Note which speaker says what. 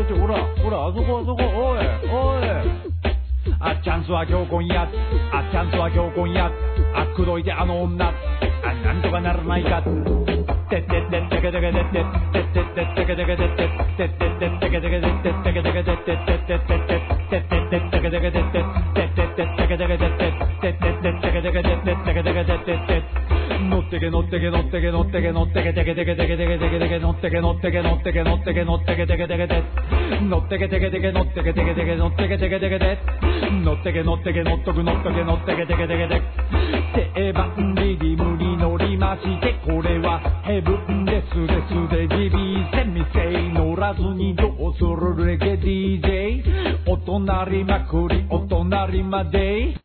Speaker 1: ほらほら、あそこあそこ、おいおい。あ、チャンスは今日今夜、あ、チャンスは今日今夜、あ、口説いてあの女、あ、なんとかならないか。てってってってけてけてってってってってってけてけてってってってってけてけてってってけてけてってってってってってってけてけてってってってけてけてってってってけてけてってってけてけてってって乗ってけ乗ってけ乗ってけ乗ってけ乗ってけてけてけてけてけてけてけ乗ってけ乗ってけ乗ってけ乗ってけ乗ってけてけてけて乗ってけてけてけ乗ってけてけてけ乗ってけてけてけて乗ってけ乗ってけ乗っとく乗っとけ乗ってけてけてけて定番リリムに乗りましてこれはヘブンですですでビビーセミセイ乗らずにどうするレゲ DJ お隣まくりお隣まで